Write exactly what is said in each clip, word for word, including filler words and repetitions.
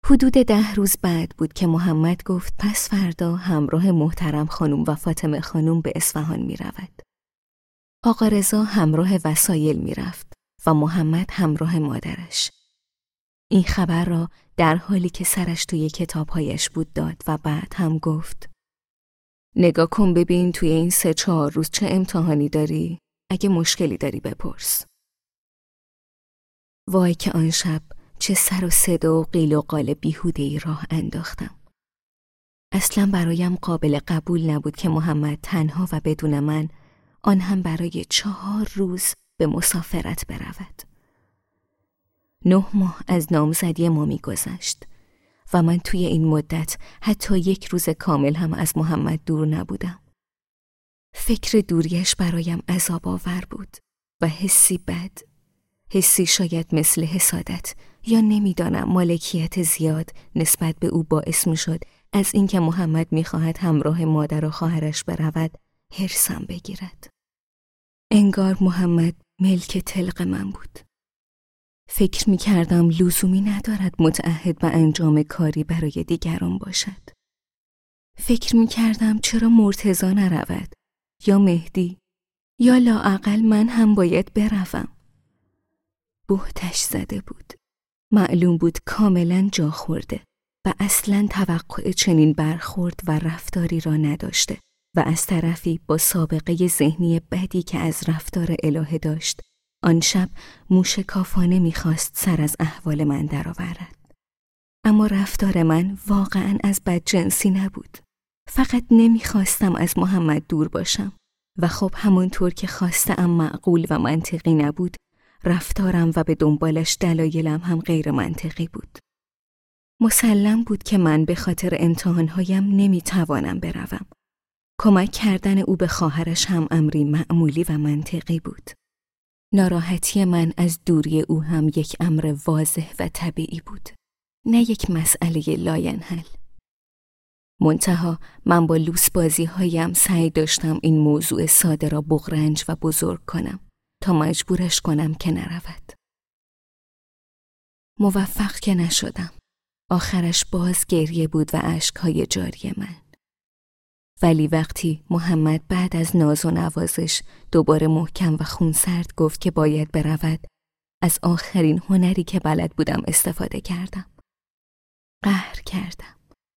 حدود ده روز بعد بود که محمد گفت پس فردا همراه محترم خانم و فاطمه خانم به اصفهان می رود. آقا رضا همراه وسایل می رفت و محمد همراه مادرش. این خبر را در حالی که سرش توی کتابهایش بود داد و بعد هم گفت نگاه کن ببین توی این سه چهار روز چه امتحانی داری؟ اگه مشکلی داری بپرس. وای که آن شب چه سر و صدا و قیل و قال بیهوده‌ای راه انداختم. اصلا برایم قابل قبول نبود که محمد تنها و بدون من، آن هم برای چهار روز، به مسافرت برود. نه ماه از نامزدی ما می‌گذشت و من توی این مدت حتی یک روز کامل هم از محمد دور نبودم. فکر دوریش برایم عذاب آور بود و حسی بد، حسی شاید مثل حسادت یا نمیدانم مالکیت زیاد نسبت به او باعث می شد از اینکه محمد می خواهد همراه مادر و خواهرش برود هرسم بگیرد. انگار محمد ملک طلق من بود. فکر می کردم لزومی ندارد متعهد به انجام کاری برای دیگران باشد. فکر می کردم چرا مرتضی نرود یا مهدی یا لااقل من هم باید بروم. بهتش زده بود. معلوم بود کاملا جا خورده و اصلا توقع چنین برخورد و رفتاری را نداشته و از طرفی با سابقه ذهنی بدی که از رفتار الهه داشت، آن شب موشکافانه می‌خواست سر از احوال من درآورد. اما رفتار من واقعا از بدجنسی نبود. فقط نمی‌خواستم از محمد دور باشم و خب همونطور که خواستم معقول و منطقی نبود، رفتارم و به دنبالش دلایلم هم غیر منطقی بود. مسلم بود که من به خاطر امتحانهایم نمیتوانم بروم. کمک کردن او به خواهرش هم امری معمولی و منطقی بود. ناراحتی من از دوری او هم یک امر واضح و طبیعی بود، نه یک مسئله لاینحل. منتها من با لوس بازی هایم سعی داشتم این موضوع ساده را بغرنج و بزرگ کنم تا مجبورش کنم که نرود. موفق که نشدم. آخرش باز گریه بود و اشک‌های جاری من. ولی وقتی محمد بعد از ناز و نوازش دوباره محکم و خونسرد گفت که باید برود، از آخرین هنری که بلد بودم استفاده کردم. قهر کردم.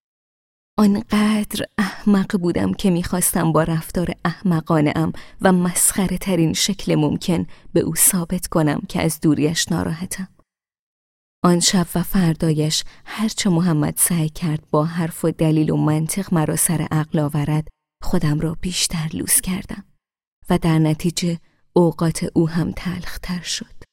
آنقدر احمق بودم که میخواستم با رفتار احمقانه‌ام و مسخره ترین شکل ممکن به او ثابت کنم که از دوریش ناراحتم. آن شب و فردایش هرچه محمد سعی کرد با حرف و دلیل و منطق مرا سر عقل آورد، خودم را بیشتر لوس کردم و در نتیجه اوقات او هم تلختر شد.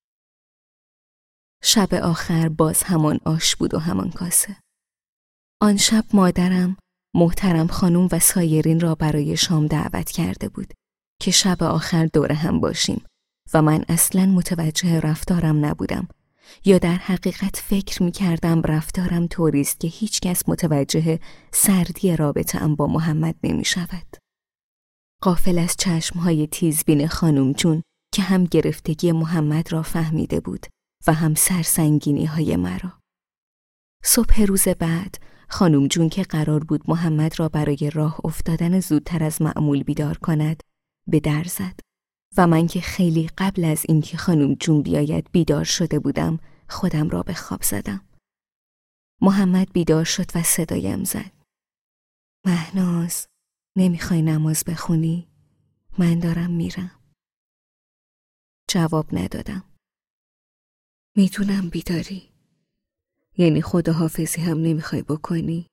شب آخر باز همان آش بود و همان کاسه. آن شب مادرم محترم خانم و سایرین را برای شام دعوت کرده بود که شب آخر دور هم باشیم و من اصلاً متوجه رفتارم نبودم، یا در حقیقت فکر می کردم رفتارم طوریست که هیچ کس متوجه سردی رابطه‌ام با محمد نمی شود. غافل از چشمهای تیزبین خانم جون که هم گرفتگی محمد را فهمیده بود و هم سرسنگینی های مرا. صبح روز بعد خانم جون که قرار بود محمد را برای راه افتادن زودتر از معمول بیدار کند، به در زد و من که خیلی قبل از اینکه خانم جون بیاید بیدار شده بودم، خودم را به خواب زدم. محمد بیدار شد و صدایم زد. مهناز، نمیخوای نماز بخونی؟ من دارم میرم. جواب ندادم. میدونم بیداری. یعنی خداحافظی هم نمیخوای بکنی؟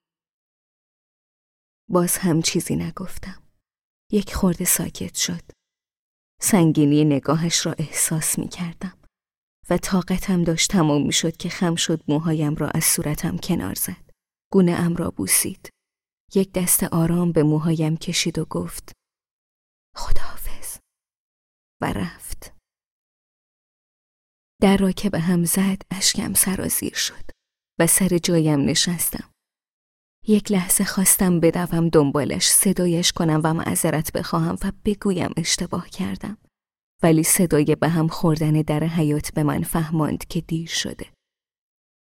باز هم چیزی نگفتم. یک خورده ساکت شد. سنگینی نگاهش را احساس می کردم و طاقتم داشت تمام می شد که خم شد موهایم را از صورتم کنار زد. گونه ام را بوسید. یک دست آرام به موهایم کشید و گفت خداحافظ و رفت. در را که به هم زد اشکم سرازیر شد و سر جایم نشستم. یک لحظه خواستم بدوم دنبالش، صدایش کنم و معذرت بخواهم و بگویم اشتباه کردم، ولی صدای به هم خوردن در حیاط به من فهماند که دیر شده.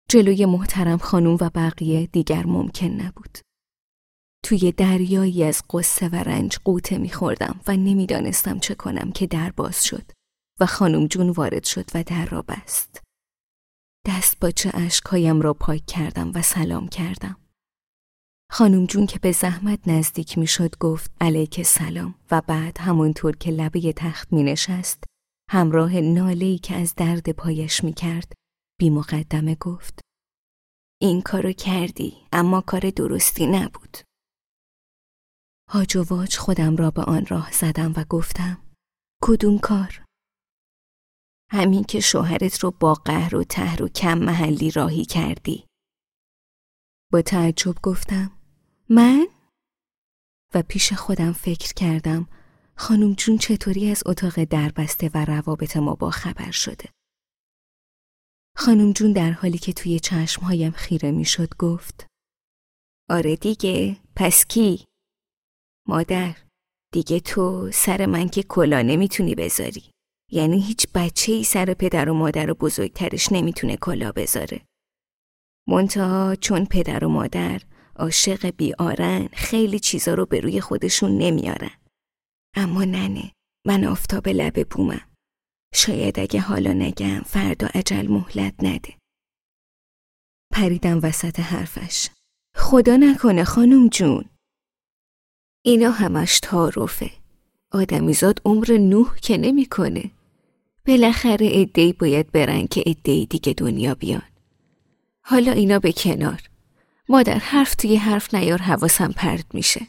جلوی محترم خانوم و بقیه دیگر ممکن نبود. توی دریایی از غصه و رنج غوطه می‌خوردم و نمی‌دانستم چه کنم که در باز شد و خانوم جون وارد شد و در را بست. دست باچه اشک‌هایم را پاک کردم و سلام کردم. خانوم جون که به زحمت نزدیک می‌شد گفت علیک سلام و بعد همونطور که لبه تخت می‌نشست همراه ناله‌ای که از درد پایش می‌کرد بی مقدمه گفت این کارو کردی اما کار درستی نبود. هاج و واج خودم را به آن راه زدم و گفتم کدوم کار؟ همین که شوهرت رو با قهر و تهر و کم محلی راهی کردی. با تعجب گفتم من؟ و پیش خودم فکر کردم خانم جون چطوری از اتاق دربسته و روابط ما با خبر شده. خانم جون در حالی که توی چشمهایم خیره می شد گفت آره دیگه، پس کی؟ مادر، دیگه تو سر من که کلا نمیتونی بذاری. یعنی هیچ بچه‌ای سر پدر و مادر و بزرگترش نمیتونه کلا بذاره. منتها چون پدر و مادر عاشق بیارن خیلی چیزا رو به روی خودشون نمیارن. اما ننه، من آفتاب لب بومم. شاید اگه حالا نگم فردا اجل مهلت نده. پریدم وسط حرفش. خدا نکنه خانم جون. اینا همش تعارفه. آدمیزاد عمر نوح که نمی کنه. بالاخره عده‌ای باید برن که عده‌ای دیگه دنیا بیان. حالا اینا به کنار. مادر حرف توی حرف نیار حواسم پرت میشه.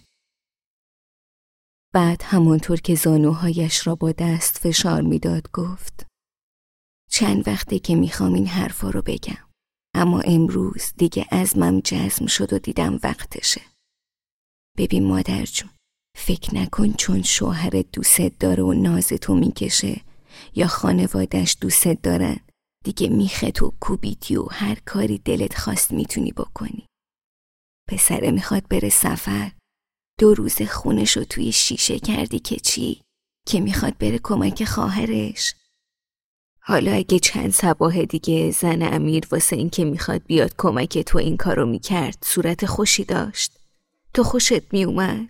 بعد همونطور که زانوهایش را با دست فشار میداد گفت چند وقته که میخوام این حرفا رو بگم، اما امروز دیگه عزمم جزم شد و دیدم وقتشه. ببین مادر جون، فکر نکن چون شوهرت دوست داره و نازتو میکشه یا خانوادش دوست دارن دیگه میخت و کوبیدی و هر کاری دلت خواست میتونی بکنی. پسره میخواد بره سفر، دو روز خونشو توی شیشه کردی که چی؟ که میخواد بره کمک خواهرش. حالا اگه چند صباح دیگه زن امیر واسه این که میخواد بیاد کمک تو این کارو میکرد صورت خوشی داشت، تو خوشت میومد؟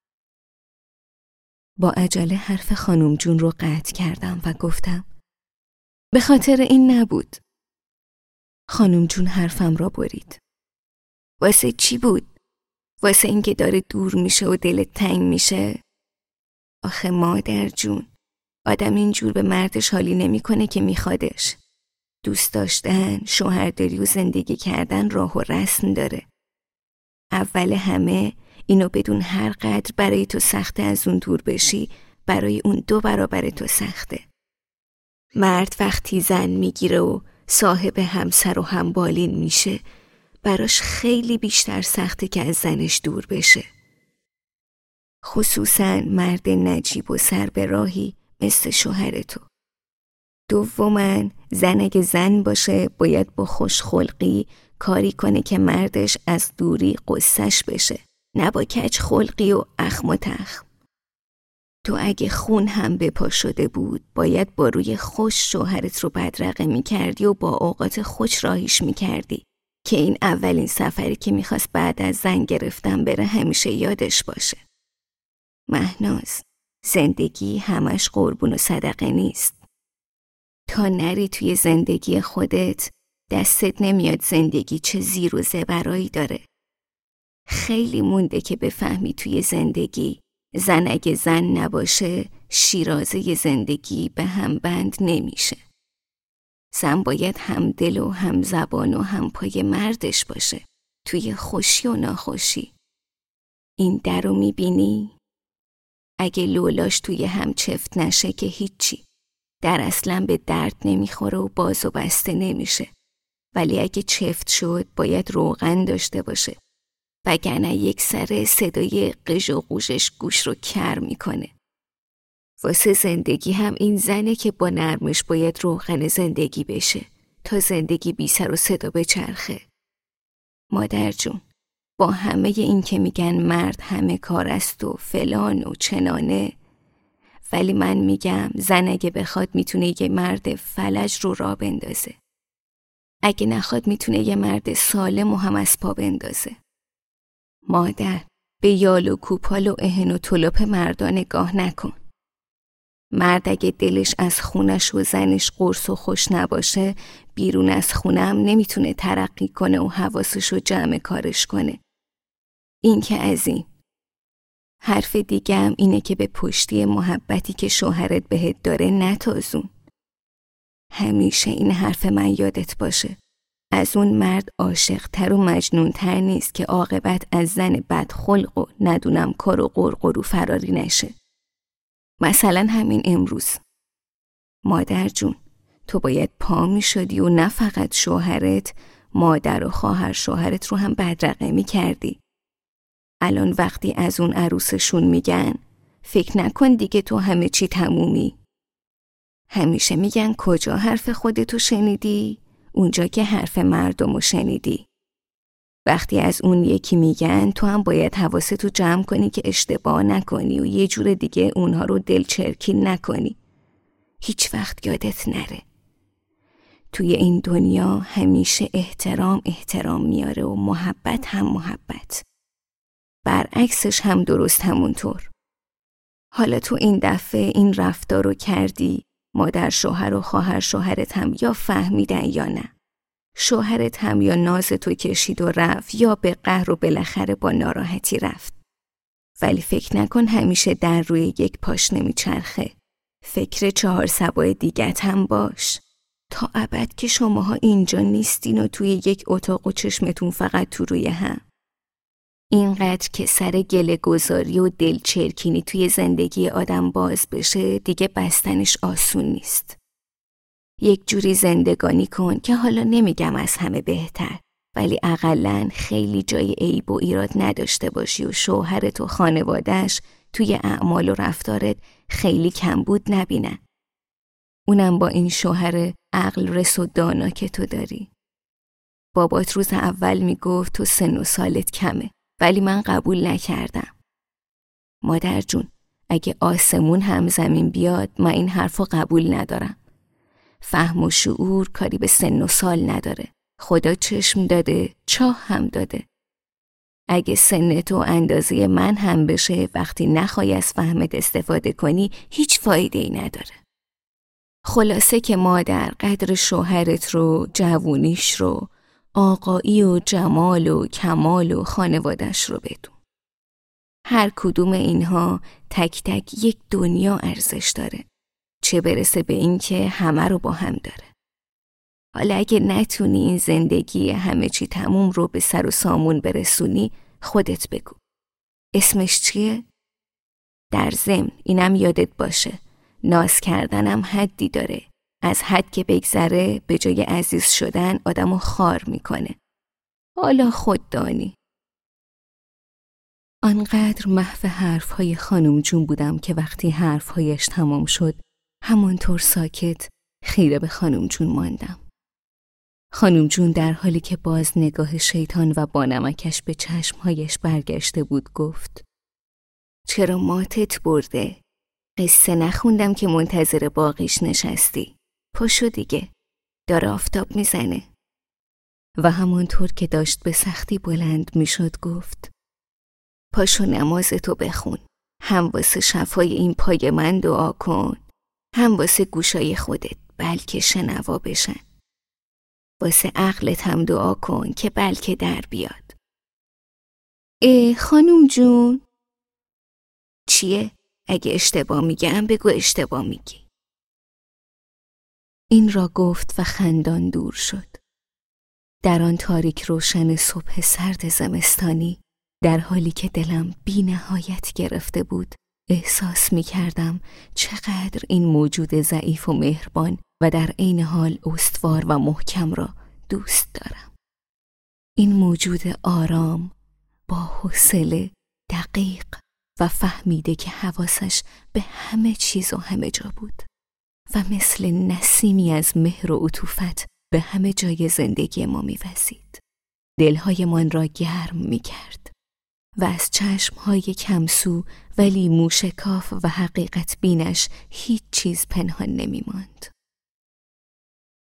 با عجله حرف خانم جون رو قطع کردم و گفتم به خاطر این نبود. خانم جون حرفم را برید. واسه چی بود؟ واسه این که داره دور میشه و دلت تنگ میشه؟ آخه مادر جون، آدم اینجور به مردش حالی نمیکنه که میخوادش. دوست داشتن، شوهرداری و زندگی کردن راه و رسم داره. اول همه اینو بدون هر قدر برای تو سخته از اون دور بشی، برای اون دو برابر تو سخته. مرد وقتی زن میگیره و صاحب همسر و همبالین میشه، براش خیلی بیشتر سخته که از زنش دور بشه. خصوصاً مرد نجیب و سر به راهی مثل شوهر تو. دوماً زن اگه زن باشه باید با خوشخلقی کاری کنه که مردش از دوری قصهش بشه، نه با کج خلقی و اخم و تخم. تو اگه خون هم به پا شده بود باید با روی خوش شوهرت رو بدرقه می کردی و با اوقات خوش راهیش می کردی که این اولین سفری که میخواست بعد از زن گرفتن بره همیشه یادش باشه. مهناز، زندگی همش قربون و صدقه نیست. تا نری توی زندگی خودت دستت نمیاد زندگی چه زیر و زبرایی داره. خیلی مونده که بفهمی توی زندگی زن اگه زن نباشه شیرازه زندگی به هم بند نمیشه. زن باید هم دل و هم زبان و هم پای مردش باشه توی خوشی و ناخوشی. این در رو میبینی؟ اگه لولاش توی هم چفت نشه که هیچی. در اصلا به درد نمیخوره و باز و بسته نمیشه. ولی اگه چفت شد باید روغن داشته باشه. وگرنه یک سر صدای قژ و قوشش گوش رو کر میکنه. واسه زندگی هم این زنه که با نرمش باید روغن زندگی بشه تا زندگی بی سر و صدا بچرخه. مادر جون، با همه این که میگن مرد همه کار است و فلان و چنانه، ولی من میگم زن اگه بخواد میتونه یه مرد فلج رو راه بندازه. اگه نخواد میتونه یه مرد سالم و هم از پا بندازه. مادر، به یال و کوپال و اهن و طلوپ مردا نگاه نکن. مرد اگه دلش از خونش و زنش قرص و خوش نباشه، بیرون از خونه هم نمیتونه ترقی کنه و حواسش رو جمع کارش کنه. این که از این. حرف دیگه هم اینه که به پشتی محبتی که شوهرت بهت داره نتازون. همیشه این حرف من یادت باشه. از اون مرد عاشق‌تر و مجنون‌تر نیست که عاقبت از زن بدخلق و ندونم کار و قرقرو فراری نشه. مثلا همین امروز. مادر جون، تو باید پا می شدی و نه فقط شوهرت، مادر و خواهر شوهرت رو هم بدرقمی کردی. الان وقتی از اون عروسشون میگن، فکر نکن دیگه تو همه چی تمومی. همیشه میگن کجا حرف خودتو شنیدی؟ اونجا که حرف مردمو شنیدی. وقتی از اون یکی میگن، تو هم باید حواستو جمع کنی که اشتباه نکنی و یه جور دیگه اونها رو دلچرکی نکنی. هیچ وقت یادت نره. توی این دنیا همیشه احترام احترام میاره و محبت هم محبت. برعکسش هم درست همونطور. حالا تو این دفعه این رفتار رو کردی، مادر شوهر و خواهر شوهرت هم یا فهمیدن یا نه. شوهرت هم یا ناز تو کشید و رفت یا به قهر و بالاخره با ناراحتی رفت. ولی فکر نکن همیشه در روی یک پاش نمیچرخه. فکر چهار سبای دیگت هم باش. تا ابد که شماها اینجا نیستین و توی یک اتاق و چشمتون فقط تو روی هم. اینقدر که سر گله گذاری و دلچرکینی توی زندگی آدم باز بشه دیگه بستنش آسون نیست. یک جوری زندگانی کن که حالا نمیگم از همه بهتر، ولی اقلن خیلی جای عیب و ایراد نداشته باشی و شوهرت و خانواده‌اش توی اعمال و رفتارت خیلی کمبود نبینن. اونم با این شوهر عقل رس و دانا که تو داری. بابات روز اول میگفت تو سن و سالت کمه، ولی من قبول نکردم. مادر جون، اگه آسمون هم زمین بیاد من این حرفو قبول ندارم. فهم و شعور کاری به سن و سال نداره. خدا چشم داده، چاه هم داده. اگه سن تو اندازه من هم بشه، وقتی نخوای از فهمت استفاده کنی هیچ فایده ای نداره. خلاصه که مادر، قدر شوهرت رو، جوونیش رو، آقایی و جمال و کمال و خانوادش رو بدون. هر کدوم اینها تک تک یک دنیا ارزش داره، چه برسه به این که همه رو با هم داره. حالا اگه نتونی این زندگی همه چی تموم رو به سر و سامون برسونی، خودت بگو. اسمش چیه؟ در ضمن اینم یادت باشه، ناز کردنم حدی داره. از حد که بگذره به جای عزیز شدن آدمو خار میکنه. حالا خود دانی. آنقدر محو حرفهای خانم جون بودم که وقتی حرفهایش تمام شد همونطور ساکت خیره به خانم جون ماندم. خانم جون در حالی که باز نگاه شیطان و بانمکش به چشمهایش برگشته بود گفت: چرا ماتت برده؟ قصه نخوندم که منتظر باقیش نشستی. پاشو دیگه، داره آفتاب میزنه. و همونطور که داشت به سختی بلند میشد گفت: پاشو نمازتو بخون. هم واسه شفای این پای من دعا کن، هم واسه گوشای خودت بلکه شنوا بشن. واسه عقلت هم دعا کن که بلکه در بیاد. اه خانوم جون. چیه؟ اگه اشتباه میگم بگو اشتباه میگی. این را گفت و خندان دور شد. در آن تاریک روشن صبح سرد زمستانی، در حالی که دلم بی نهایت گرفته بود، احساس می کردم چقدر این موجود ضعیف و مهربان و در عین حال استوار و محکم را دوست دارم. این موجود آرام، با حوصله، دقیق و فهمیده که حواسش به همه چیز و همه جا بود و مثل نسیمی از مهر و عطوفت به همه جای زندگی ما می وزید. دلهای من را گرم می کرد و از چشمهای کمسو ولی موشکاف و حقیقت بینش هیچ چیز پنهان نمی ماند.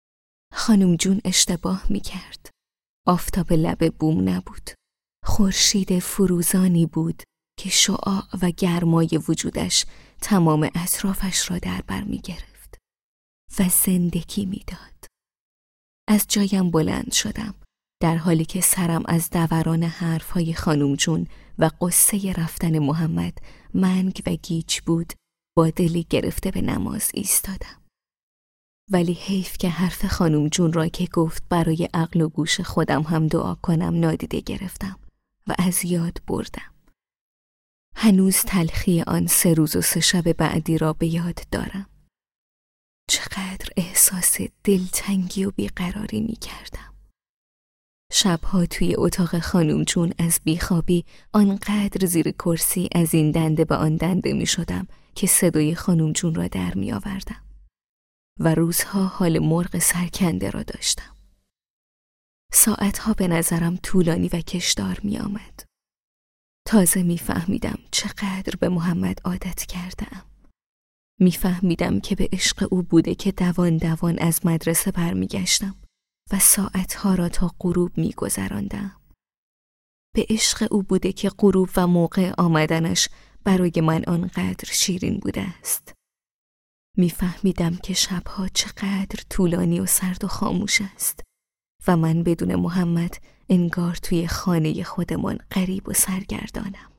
خانم جون اشتباه می کرد. آفتاب لب بوم نبود. خورشید فروزانی بود که شعاع و گرمای وجودش تمام اطرافش را در بر می گرفت و زندگی می داد. از جایم بلند شدم در حالی که سرم از دوران حرفهای خانم جون و قصه رفتن محمد منگ و گیج بود. با دلی گرفته به نماز ایستادم. ولی حیف که حرف خانم جون را که گفت برای عقل و گوش خودم هم دعا کنم نادیده گرفتم و از یاد بردم. هنوز تلخی آن سه روز و سه شب بعدی را به یاد دارم. چقدر احساس دلتنگی و بیقراری می کردم. شبها توی اتاق خانم جون از بیخوابی آنقدر زیر کرسی از این دنده به آن دنده می شدم که صدای خانم جون را در می آوردم و روزها حال مرغ سرکنده را داشتم. ساعتها به نظرم طولانی و کشدار می آمد. تازه می فهمیدم چقدر به محمد عادت کردم. می فهمیدم که به عشق او بوده که دوان دوان از مدرسه برمی گشتم و ساعتها را تا غروب می گذراندم. به عشق او بوده که غروب و موقع آمدنش برای من آنقدر شیرین بوده است. می فهمیدم که شبها چقدر طولانی و سرد و خاموش است و من بدون محمد انگار توی خانه خودمان غریب و سرگردانم.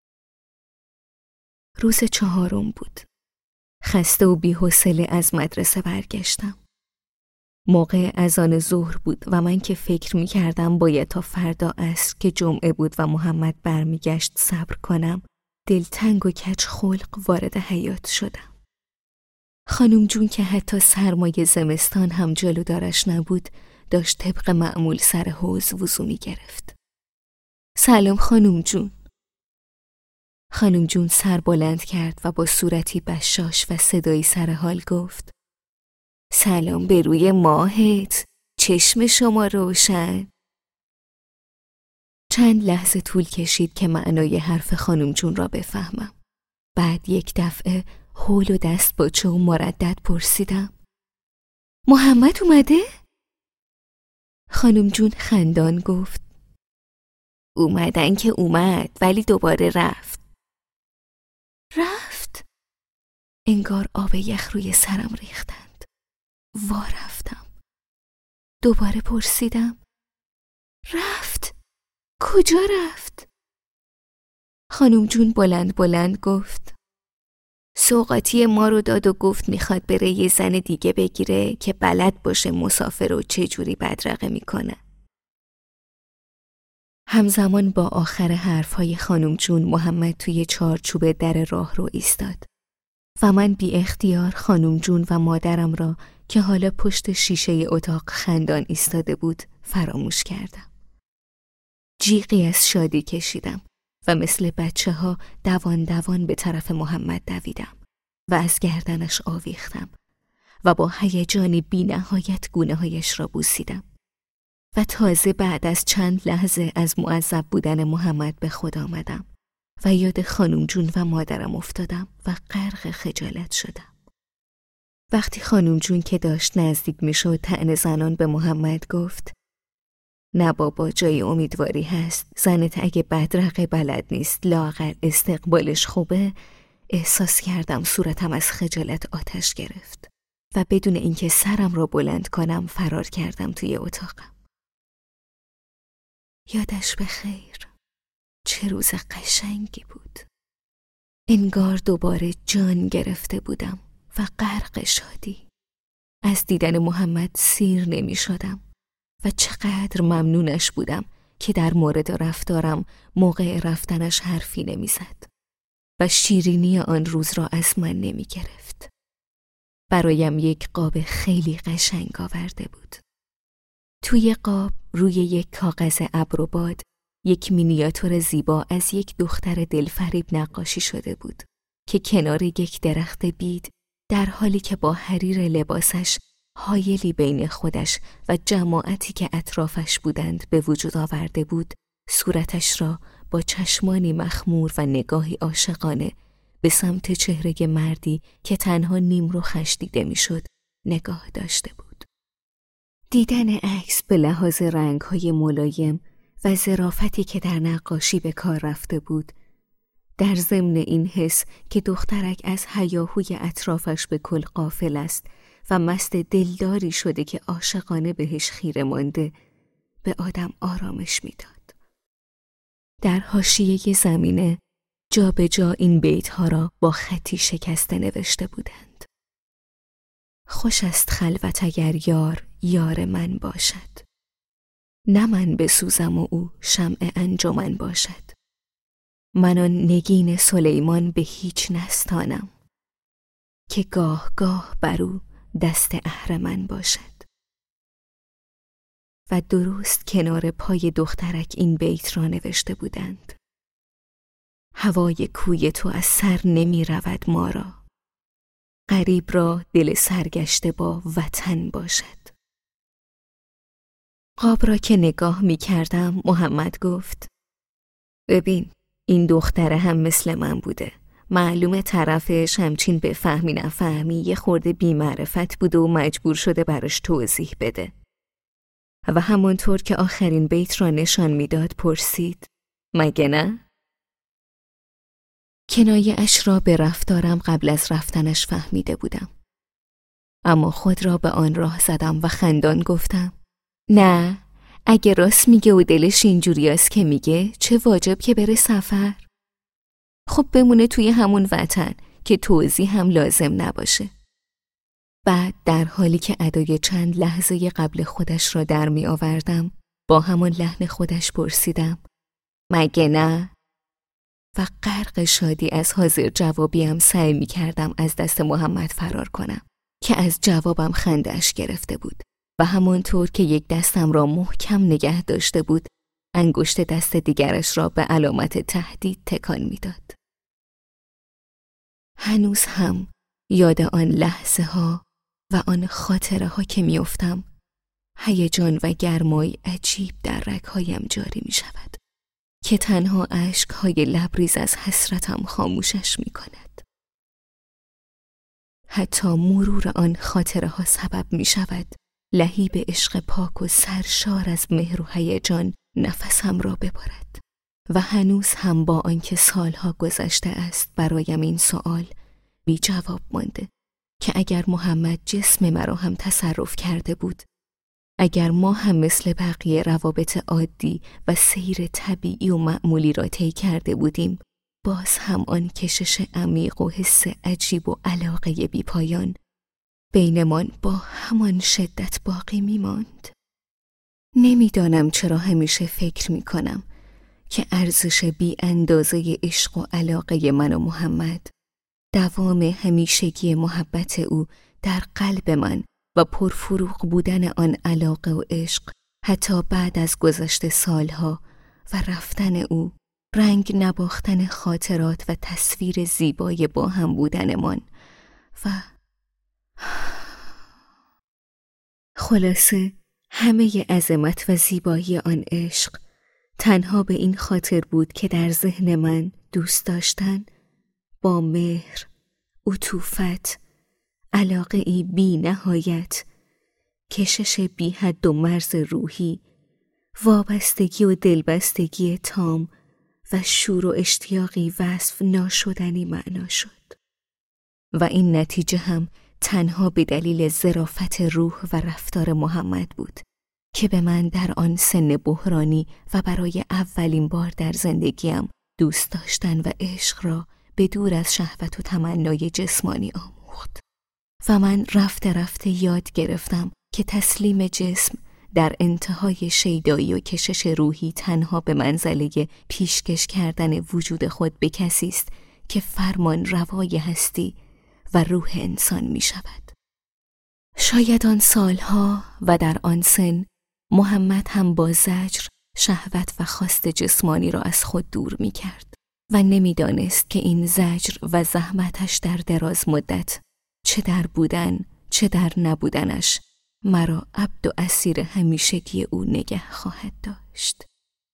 روز چهارم بود. خسته و بی‌حوصله از مدرسه برگشتم. موقع اذان ظهر بود و من که فکر می کردم باید تا فردا عصر که جمعه بود و محمد برمیگشت صبر کنم، دلتنگ و کج خلق وارد حیاط شدم. خانم جون که حتی سرمای زمستان هم جلو دارش نبود، داشت طبق معمول سر حوض وضو می گرفت. سلام خانم جون. خانم جون سر بلند کرد و با صورتی بشاش و صدایی سر حال گفت: سلام به روی ماهت، چشم شما روشن. چند لحظه طول کشید که معنای حرف خانم جون را بفهمم. بعد یک دفعه هول و دست باچه و مردد پرسیدم: محمد اومده؟ خانم جون خندان گفت: اومدن که اومد، ولی دوباره رفت. رفت؟ انگار آب یخ روی سرم ریختند. وا رفتم. دوباره پرسیدم: رفت؟ کجا رفت؟ خانم جون بلند بلند گفت: سوغاتی ما رو داد و گفت میخواد بره یه زن دیگه بگیره که بلد باشه مسافر رو چجوری بدرقه میکنه. همزمان با آخر حرفهای خانم جون محمد توی چارچوب در راه رو ایستاد و من بی اختیار خانم جون و مادرم را که حالا پشت شیشه اتاق خندان ایستاده بود فراموش کردم. جیغی از شادی کشیدم و مثل بچه ها دوان دوان به طرف محمد دویدم و از گردنش آویختم و با هیجانی بی نهایت گونه هایش را بوسیدم و تازه بعد از چند لحظه از معذب بودن محمد به خود آمدم و یاد خانم جون و مادرم افتادم و غرق خجالت شدم. وقتی خانم جون که داشت نزدیک می شد طعنه زنان به محمد گفت: نه بابا، جای امیدواری هست، زنت اگه بدرقه بلد نیست لااقل استقبالش خوبه، احساس کردم صورتم از خجالت آتش گرفت و بدون اینکه سرم را بلند کنم فرار کردم توی اتاقم. یادش بخیر. چه روز قشنگی بود. انگار دوباره جان گرفته بودم و غرق شادی. از دیدن محمد سیر نمی شدم و چقدر ممنونش بودم که در مورد رفتارم موقع رفتنش حرفی نمی زد و شیرینی آن روز را از من نمی گرفت. برایم یک قاب خیلی قشنگ آورده بود. توی قاب روی یک کاغذ ابر و باد یک مینیاتور زیبا از یک دختر دلفریب نقاشی شده بود که کنار یک درخت بید در حالی که با حریر لباسش حایلی بین خودش و جماعتی که اطرافش بودند به وجود آورده بود، صورتش را با چشمانی مخمور و نگاهی عاشقانه به سمت چهره مردی که تنها نیم رو خش دیده میشد نگاه داشته بود. دیدن عکس به لحاظ رنگ‌های ملایم و ظرافتی که در نقاشی به کار رفته بود، در ضمن این حس که دخترک از هیاهوی اطرافش به کل غافل است و مست دلداری شده که عاشقانه بهش خیره مانده، به آدم آرامش میداد. در حاشیه زمینه جا به جا این بیتها را با خطی شکسته نوشته بودند. خوش است خلوت اگر یار یار من باشد، نه من بسوزم و او شمع انجمن باشد. من آن نگین سلیمان به هیچ نستانم، که گاه گاه بر او دست اهرمن باشد. و درست کنار پای دخترک این بیت را نوشته بودند: هوای کوی تو از سر نمی رود ما را، غریب را دل سرگشته با وطن باشد. قاب را که نگاه می کردم محمد گفت: ببین، این دختره هم مثل من بوده. معلومه طرفش همچین به فهمی نفهمی یه خورده بی‌معرفت بوده و مجبور شده براش توضیح بده. و همونطور که آخرین بیت را نشان میداد پرسید: مگه نه؟ کنایه اش را به رفتارم قبل از رفتنش فهمیده بودم، اما خود را به آن راه زدم و خندان گفتم: نه، اگه راست میگه و دلش اینجوری است که میگه، چه واجب که بره سفر؟ خب بمونه توی همون وطن که توضیح هم لازم نباشه. بعد در حالی که ادای چند لحظه قبل خودش را در می آوردم، با همان لحن خودش پرسیدم: مگه نه؟ و غرق شادی از حاضر جوابیم سعی می کردم از دست محمد فرار کنم که از جوابم خنده‌اش گرفته بود و همانطور که یک دستم را محکم نگه داشته بود، انگشت دست دیگرش را به علامت تهدید تکان می داد. هنوز هم یاد آن لحظه ها و آن خاطره ها که می افتم، هیجان و گرمای عجیب در رگ‌هایم جاری می شود که تنها اشک‌های لبریز از حسرتم خاموشش می کند. حتی مرور آن خاطره ها سبب می شود لهیب عشق پاک و سرشار از مهر و هیجان نفسم را ببرد و هنوز هم با آنکه سالها گذشته است برایم این سوال بی جواب مانده که اگر محمد جسم مرا هم تصرف کرده بود، اگر ما هم مثل بقیه روابط عادی و سیر طبیعی و معمولی را طی کرده بودیم، باز هم آن کشش عمیق و حس عجیب و علاقه بی پایان بینمان با همان شدت باقی می ماند. نمیدانم چرا همیشه فکر می کنم که ارزش بی اندازه عشق و علاقه من و محمد، دوام همیشگی محبت او در قلب من و پرفروغ بودن آن علاقه و عشق حتی بعد از گذشت سالها و رفتن او، رنگ نباختن خاطرات و تصویر زیبای با هم بودنمان و خلاصه همه عظمت و زیبایی آن عشق تنها به این خاطر بود که در ذهن من دوست داشتن با مهر، عطوفت، علاقه ای بی نهایت، کشش بی حد و مرز روحی، وابستگی و دلبستگی تام و شور و اشتیاقی وصف ناشدنی معنا شد. و این نتیجه هم تنها به دلیل ظرافت روح و رفتار محمد بود که به من در آن سن بحرانی و برای اولین بار در زندگیم دوست داشتن و عشق را به دور از شهوت و تمنای جسمانی آموخت. و من رفته رفته یاد گرفتم که تسلیم جسم در انتهای شیدایی و کشش روحی تنها به منزله پیشکش کردن وجود خود به کسی است که فرمان روای هستی و روح انسان می شود. شاید آن سالها و در آن سن محمد هم با زجر شهوت و خواست جسمانی را از خود دور می کرد و نمی دانست که این زجر و زحمتش در دراز مدت چه در بودن چه در نبودنش مرا عبد و اسیر همیشگی او نگه خواهد داشت.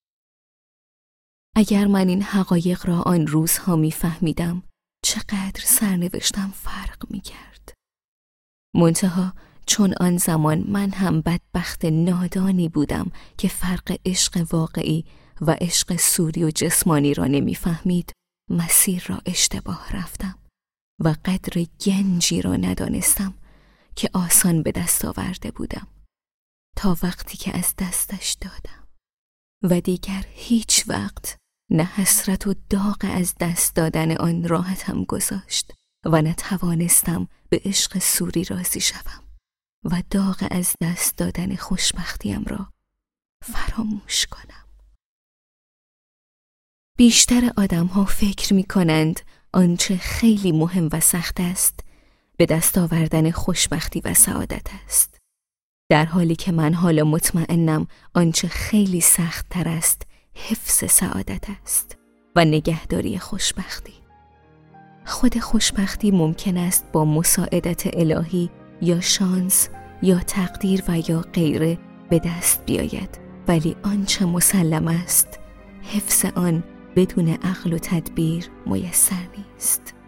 اگر من این حقایق را آن روزها می فهمیدم، چقدر سرنوشتم فرق می کرد. منتها چون آن زمان من هم بدبخت نادانی بودم که فرق عشق واقعی و عشق سوری و جسمانی را نمیفهمید، مسیر را اشتباه رفتم و قدر گنجی را ندانستم که آسان به دست آورده بودم تا وقتی که از دستش دادم و دیگر هیچ وقت نه حسرت و داغ از دست دادن آن راحتم گذاشت و نه توانستم به عشق سوری راضی شوم و داغ از دست دادن خوشبختیم را فراموش کنم. بیشتر آدم ها فکر می کنند آنچه خیلی مهم و سخت است به دست آوردن خوشبختی و سعادت است، در حالی که من حالا مطمئنم آنچه خیلی سخت تر است حفظ سعادت است و نگهداری خوشبختی. خود خوشبختی ممکن است با مساعدت الهی یا شانس یا تقدیر و یا غیره به دست بیاید، ولی آنچه مسلم است حفظ آن بدون عقل و تدبیر میسر نیست.